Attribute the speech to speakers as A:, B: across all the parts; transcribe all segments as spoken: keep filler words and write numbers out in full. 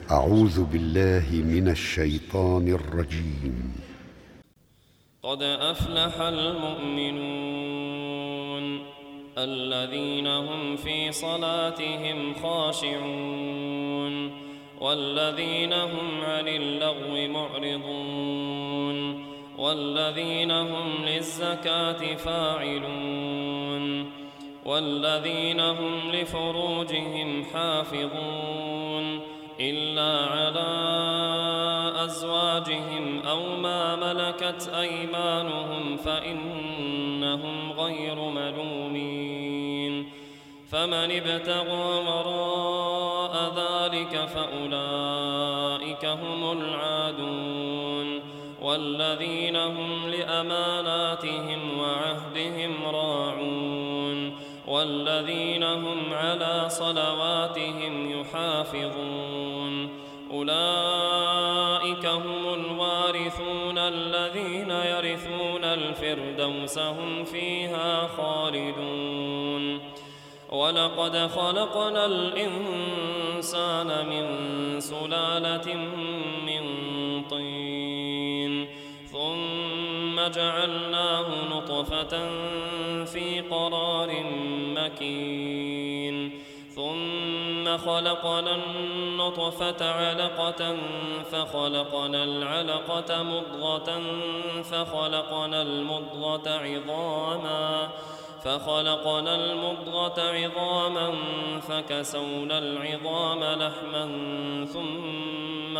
A: أعوذ بالله من الشيطان الرجيم.
B: قد أفلح المؤمنون الذين هم في صلاتهم خاشعون والذين هم عن اللغو معرضون والذين هم للزكاة فاعلون والذين هم لفروجهم حافظون إلا على أزواجهم أو ما ملكت أيمانهم فإنهم غير ملومين فمن ابتغى وراء ذلك فأولئك هم العادون والذين هم لأماناتهم وعهدهم راعون والذين هم على صلواتهم يحافظون أولئك هم الوارثون الذين يرثون الفردوس هم فيها خالدون ولقد خلقنا الإنسان من سلالة من طين ثم جعلناه نطفة في قرار مكين ثم خلقنا النطفة علقة فخلقنا العلقة مضغة فخلقنا المضغة عظاما فخلقنا المضغة عظاما فكسونا العظام لحما ثم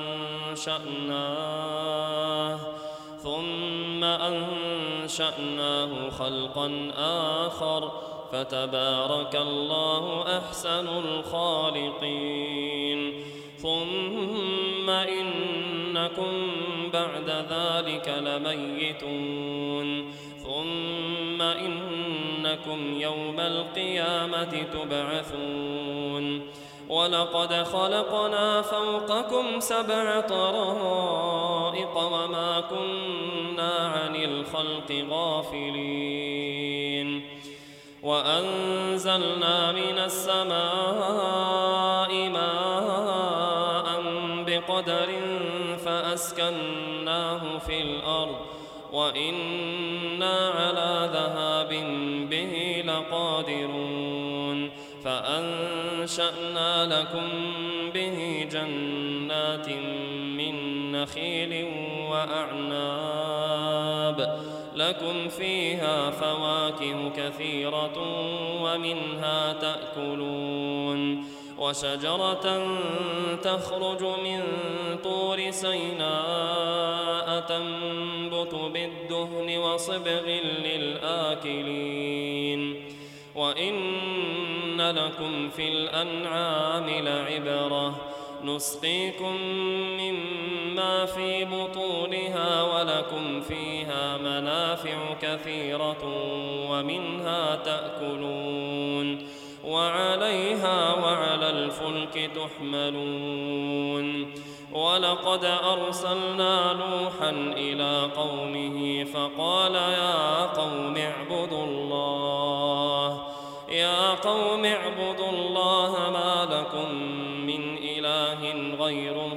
B: أنشأناه ثم أنشأناه خلقا آخر فتبارك الله أحسن الخالقين ثم إنكم بعد ذلك لميتون ثم إنكم يوم القيامة تبعثون ولقد خلقنا فوقكم سبع طرائق وما كنا عن الخلق غافلين وأنزلنا من السماء ماء بقدر فأسكناه في الأرض وإنا على ذهاب به لقادرون فأنشأنا لكم به جنات من نخيل وأعناب لكم فيها فواكه كثيرة ومنها تأكلون وشجرة تخرج من طور سيناء تنبت بالدهن وصبغ للآكلين وإن لكم في الأنعام لعبرة نسقيكم مما في بطونها ولكم فيها منافع كثيرة ومنها تأكلون وعليها وعلى الفلك تحملون ولقد أرسلنا نوحا إلى قومه فقال يا قوم اعبدوا الله يا قوم اعبدوا الله ما لكم من إله غيره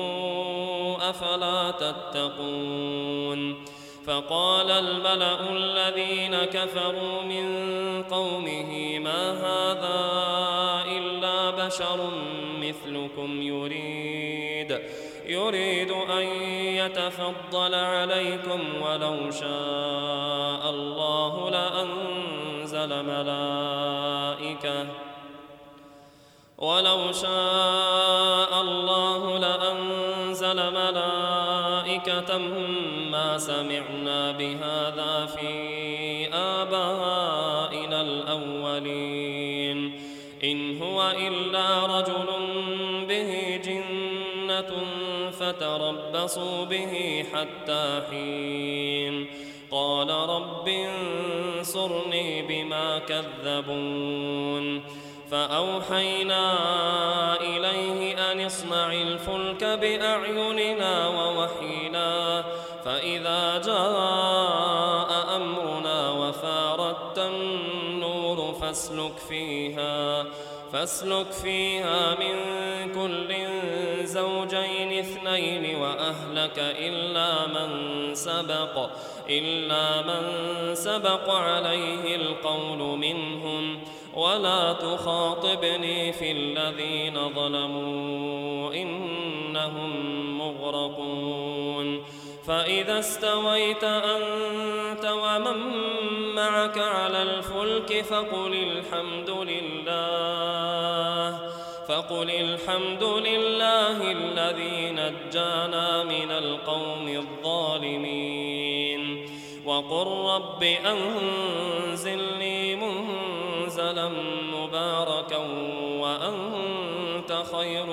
B: أفلا تتقون فقال الملأ الذين كفروا من قومه ما هذا إلا بشر مثلكم يريد يريد أن يتفضل عليكم ولو شاء الله لأنزل ملائكة ولو شاء الله لأنزل ملائكة ما سمعنا بهذا في آبائنا الأولين إن هو إلا رجل به جنة فتربصوا به حتى حين قال رب انصرني بما كذبون فأوحينا إليه أن اصنع الفلك بأعيننا ووحينا فإذا جاء أمرنا وفاردت النور فاسلك فيها فاسلك فيها من كل زوجين اثنين وأهلك إلا من سبق إلا من سبق عليه القول منهم ولا تخاطبني في الذين ظلموا إنهم مغرقون فإذا استويت أنت ومن معك على الفلك فقل الحمد لله فقل الحمد لله الذي نجانا من القوم الظالمين وقل رب أنزلني منزلا مباركا وأنت خير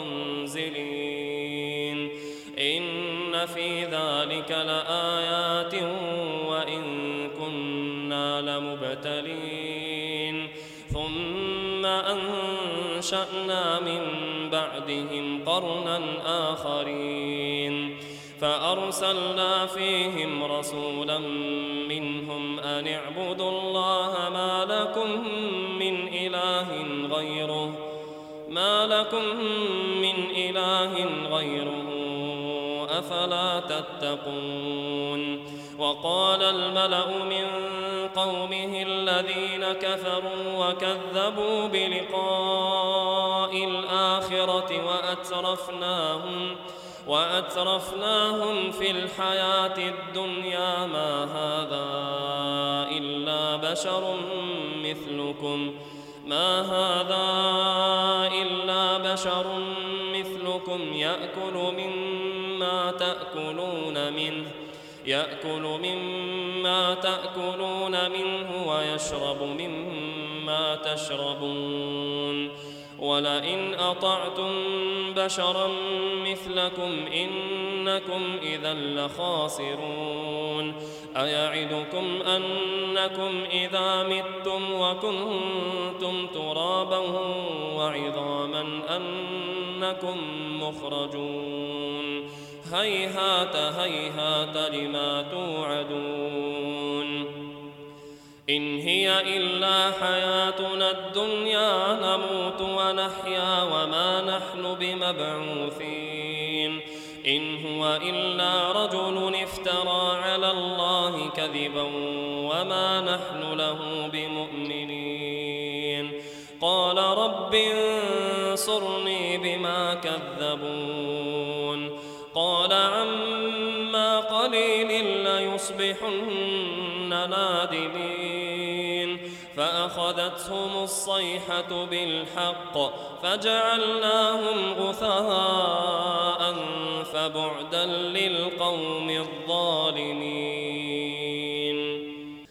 B: المنزلين إن في ذلك لآيات وإن كنا لمبتلين ثم أنشأنا من بعدهم قرنا آخرين فأرسلنا فيهم رسولا منهم أن اعبدوا الله ما لكم من إله غيره ما لكم من إله غيره أفلا تتقون وقال الملأ من قومه الذين كفروا وكذبوا بلقاء الآخرة وأترفناهم وأترفناهم في الحياة الدنيا ما هذا إلا بشر مثلكم ما هذا إلا بشر مثلكم يأكل مما تأكلون منه يأكل مما تأكلون منه ويشرب مما تشربون ولئن أطعتم بشرا مثلكم إنكم إذا لخاسرون أيعدكم أنكم إذا متم وكنتم ترابا وعظاما أنكم مخرجون هيهات هيهات لما توعدون إن هي إلا حياتنا الدنيا نموت ونحيا وما نحن بمبعوثين إن هو إلا رجل افترى على الله كذبا وما نحن له بمؤمنين قال رب انصرني بما كذبون قال عما قليل ليصبحن نادمين فأخذتهم الصيحة بالحق فجعلناهم غثاء فبعدا للقوم الظالمين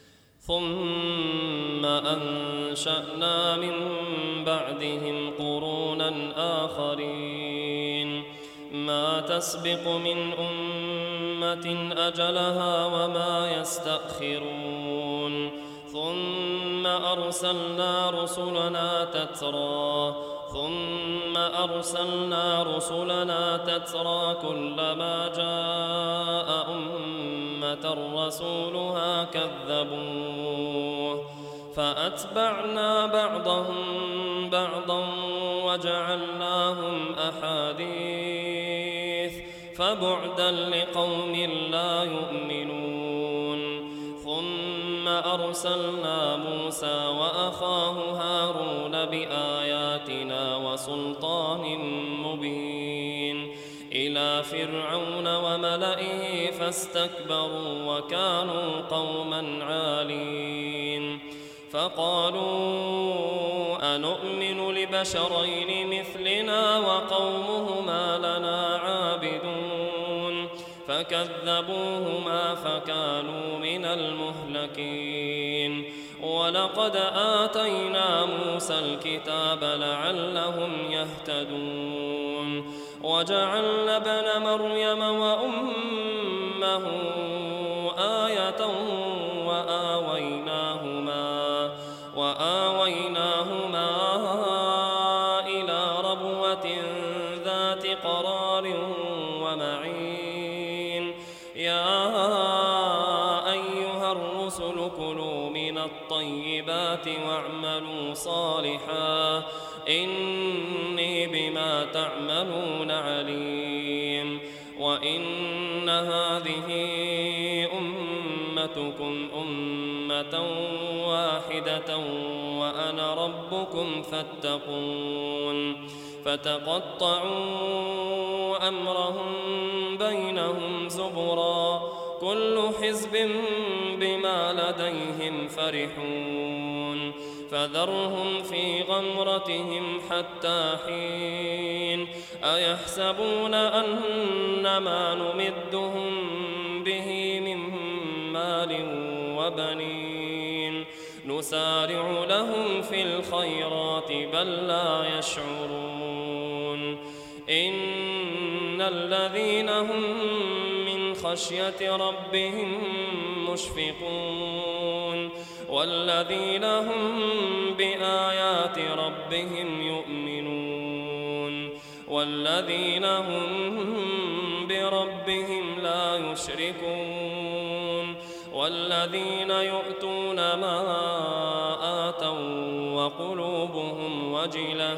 B: ثم أنشأنا من بعدهم قرونا آخرين ما تسبق من أمة أجلها وما يستأخرون ثم أرسلنا رسلنا تترى ثم أرسلنا رسلنا تترى كلما جاء أمة رسولها كذبوه فأتبعنا بعضهم بعضا وجعلناهم أحاديث فبعدا لقوم لا يؤمنون ثم أرسلنا موسى وأخاه هارون بآياتنا وسلطان مبين إلى فرعون وملئه فاستكبروا وكانوا قوما عالين فقالوا أنؤمن لبشرين مثلنا وقومهما لنا عابدون فكذبوهما فكانوا من المهلكين ولقد آتينا موسى الكتاب لعلهم يهتدون وجعلنا ابن مريم وأمه آية وآويناهما وآويناهما إلى ربوة ذات قرار ومعين يا أيها الرسل كلوا من الطيبات واعملوا صالحا إني بما تعملون عليم وإن هذه أمتكم أمة واحدة وأنا ربكم فاتقون فتقطعوا أمرهم بينهم زبرا كل حزب بما لديهم فرحون فذرهم في غمرتهم حتى حين أيحسبون أن ما نمدهم به من مال وبنين نسارع لهم في الخيرات بل لا يشعرون إن الذين هم من خشية ربهم مشفقون والذين هم بآيات ربهم يؤمنون والذين هم بربهم لا يشركون والذين يؤتون ما آتوا وقلوبهم وجلة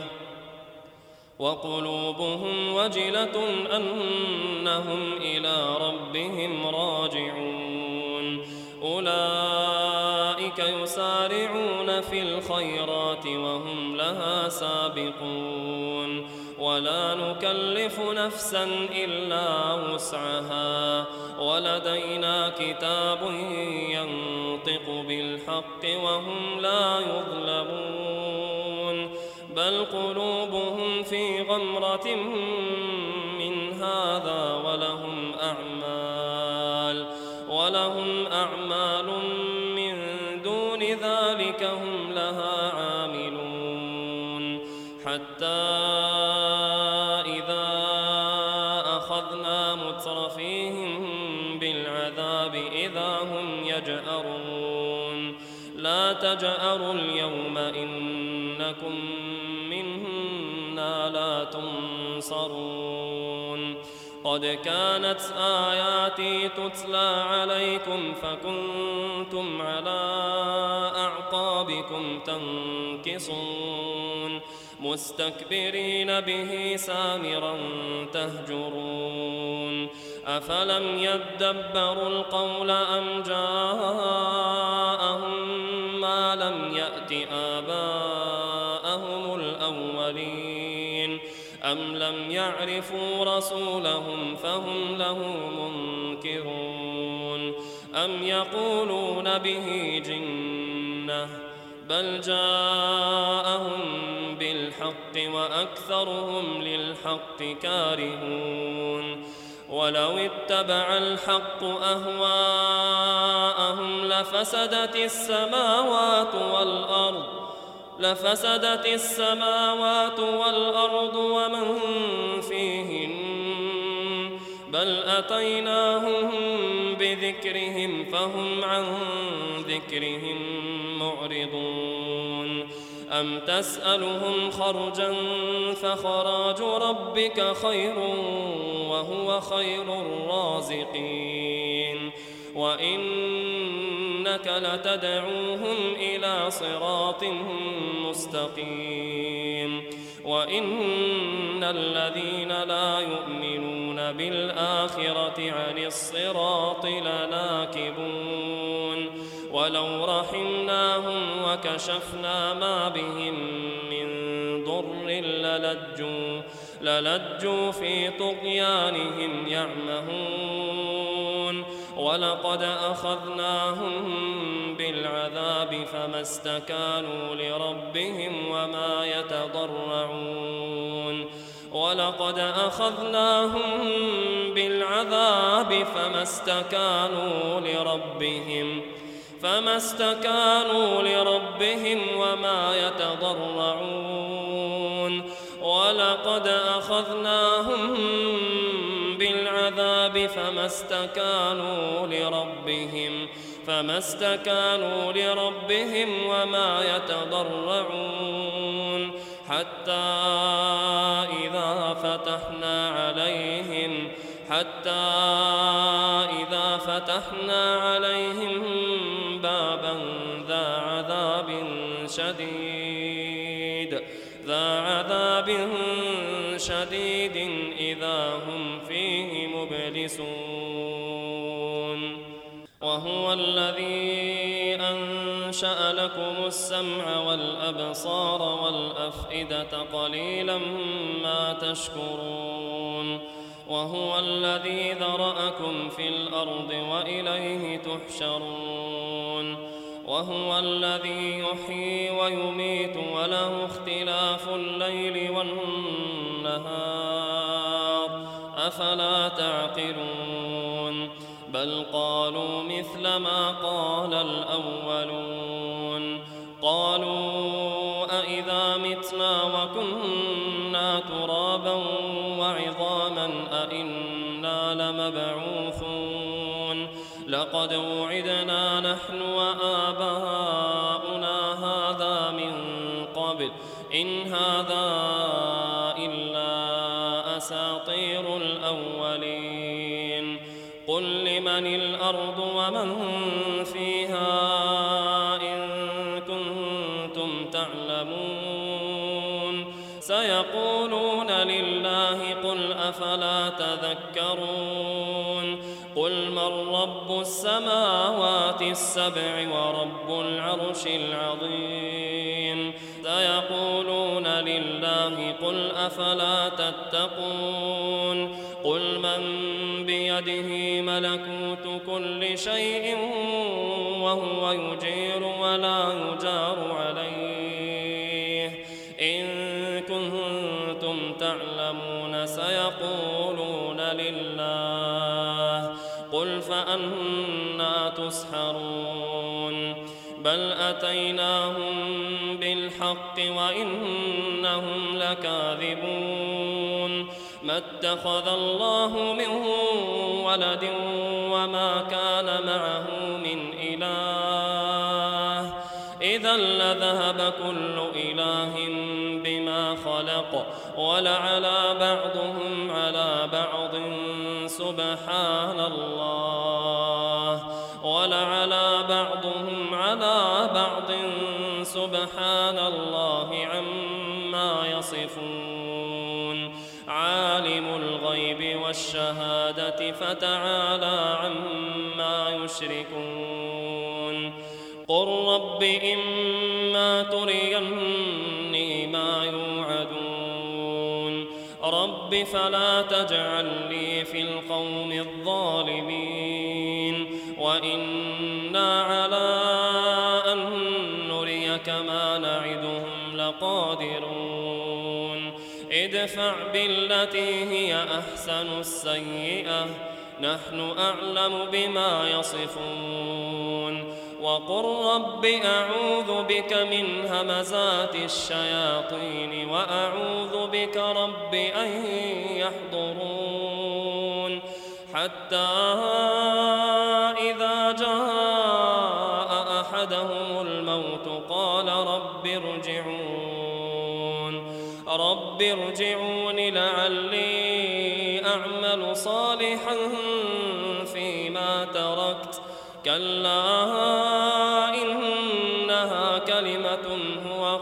B: وقلوبهم وجلة أنهم إلى ربهم راجعون أولئك يسارعون في الخيرات وهم لها سابقون ولا نكلف نفسا إلا وسعها ولدينا كتاب ينطق بالحق وهم لا يظلمون بل قلوبهم في غمرة من هذا ولهم أعمال ولهم أعمال من دون ذلك هم لها عاملون حتى إذا أخذنا مترفيهم بالعذاب إذا هم يجأرون لا تجأروا اليوم إنكم منا لا تنصرون قد كانت آياتي تتلى عليكم فكنتم على أعقابكم تنكصون مستكبرين به سامرا تهجرون أفلم يدبروا القول أم جاءهم ما لم يأت آباءهم الأولين أم لم يعرفوا رسولهم فهم له منكرون أم يقولون به جنة بل جاءهم بالحق وأكثرهم للحق كارهون ولو اتبع الحق أهواءهم لفسدت السماوات والأرض لفسدت السماوات والأرض ومن فيهن بل أتيناهم بذكرهم فهم عن ذكرهم معرضون أم تسألهم خرجا فخراج ربك خير وهو خير الرازقين وإنك لتدعوهم إلى صراط مستقيم وإن الذين لا يؤمنون بالآخرة عن الصراط لناكبون ولو رحمناهم وكشفنا ما بهم من ضر للجوا للجوا في طغيانهم يعمهون ولقد أخذناهم بالعذاب فما استكانوا لربهم وما يتضرعون ولقد أخذناهم بالعذاب فما استكانوا لربهم فما استكانوا لربهم وما يتضرعون ولقد أخذناهم بالعذاب فما استكانوا لربهم فما استكانوا لربهم وما يتضرعون حتى إذا فتحنا عليهم حتى إذا فتحنا عليهم بابا ذا عذاب شديد ذا عذاب شديد إذا هم فيه مبلسون وهو الذي أنشأ لكم السمع والأبصار والأفئدة قليلا ما تشكرون وهو الذي ذرأكم في الأرض وإليه تحشرون وهو الذي يحيي ويميت وله اختلاف الليل والنهار أفلا تعقلون بل قالوا مثل ما قال الأولون قالوا أإذا متنا وكنا ترابا وعظاما أإنا لمبعوثون لقد وعدنا نحن وآباؤنا هذا من قبل إن هذا إلا أساطير الأولين قل لمن الأرض ومن فيها إن كنتم تعلمون سيقولون لله قل أفلا تذكرون قل من رب السماوات السبع ورب العرش العظيم سيقولون لله قل أفلا تتقون قل من بيده ملكوت كل شيء وهو يجير ولا يجار عليه إن كنتم تعلمون سيقولون لله قل فأنا تسحرون بل أتيناهم بالحق وإنهم لكاذبون ما اتخذ الله من ولد وما كان معه من إله إذا لذهب كل إله بما خلق ولعلى بعضهم على بعض سبحان الله ولعلى بعضهم على بعض سبحان الله عما يصفون عالم الغيب والشهادة فتعالى عما يشركون قل رب إما تريني ما يوعدون رب فلا تجعلني في القوم الظالمين وإنا على أن نريك ما نعدهم لقادرون ادفع بالتي هي أحسن السيئة نحن أعلم بما يصفون وقل رب أعوذ بك من همزات الشياطين وأعوذ بك رب أن يحضرون حتى إذا جاء أحدهم الموت قال رب ارجعون رب ارجعون لعلي أعمل صالحا فيما تركت كلا إنها كلمة هو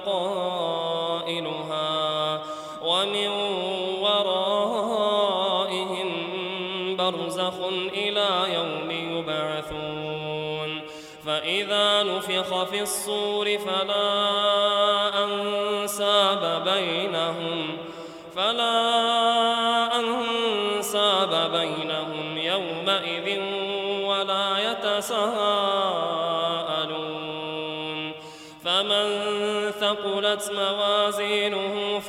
B: قائلها ومن ورائهم برزخ إلى يوم يبعثون فإذا نفخ في الصور فلا أنساب بينهم فلا أنساب بينهم يومئذ ولا يتساءلون فمن ثقلت موازينه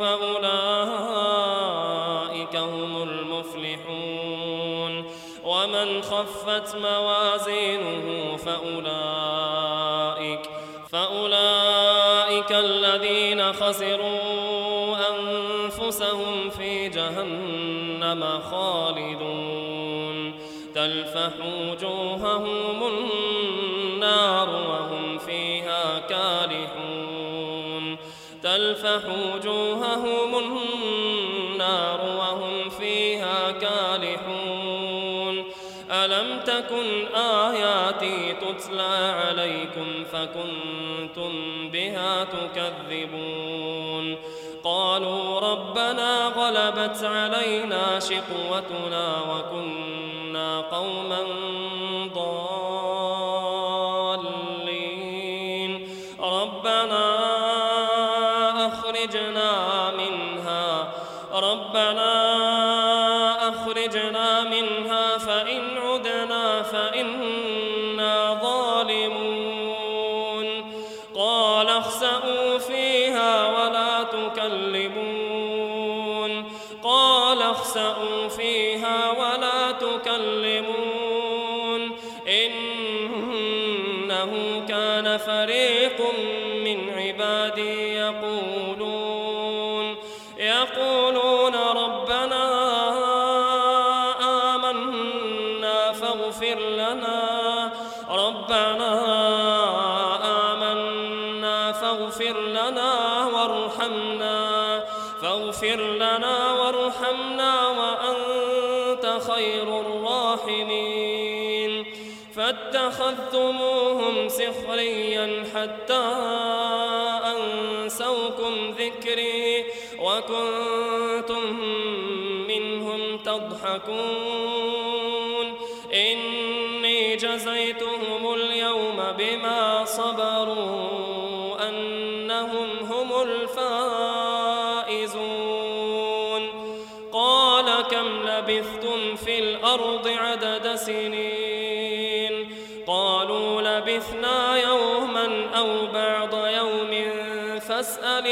B: فأولئك هم المفلحون ومن خفت موازينه فأولئك فأولئك الذين خسروا أنفسهم في جهنم خالدون تلفح وجوههم النار وهم فيها كالحون تلفح وجوههم النار وهم فيها كالحون ألم تكن آياتي تتلى عليكم فكنتم بها تكذبون قالوا ربنا غلبت علينا شقوتنا وكنا قوما ضالين ربنا أخرجنا منها ربنا أخرجنا منها فإن عدنا فإنا ظالمون قال اخسئوا فيها ولا تكلمون قال اخسئوا فيها ولا تكلمون إنه كان فريق من عبادي يقولون يقولون ربنا آمنا فاغفر لنا ربنا آمنا فاغفر لنا وارحمنا فاغفر لنا وارحمنا وأنت خير الراحمين فاتخذتموهم سخريا حتى أنسوكم ذكري وكنتم منهم تضحكون إني جزيتهم اليوم بما صبروا أنهم هم الفائزون قال كم لبثتم في الأرض عدد سنين قالوا لبثنا يوما أو بعض يوم فاسأل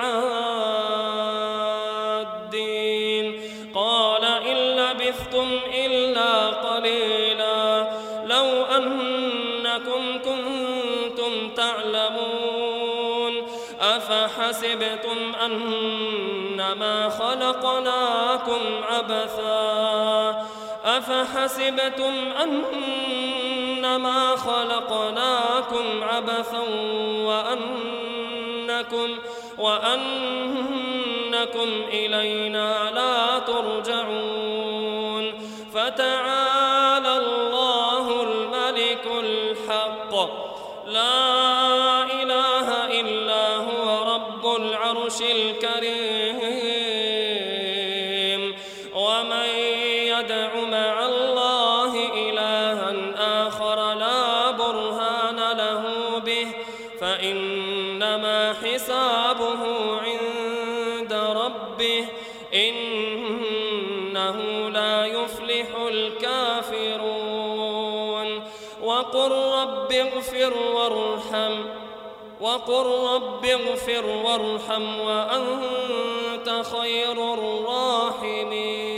B: العادين قال إن لبثتم إلا قليلا لو أنكم كنتم تعلمون أفحسبتم أنما خلقناكم عبثا أفحسبتم أنما خلقناكم عبثا وأنكم وأنكم إلينا لا ترجعون فتعالى الله الملك الحق لا إله إلا هو رب العرش الكريم ومن يدع مع الله إلها آخر لا برهان له به فإنما حسابه عند ربه إنه لا يفلح الكافرون وقل رب اغفر وارحم وقل رب اغفر وارحم وأنت خير الراحمين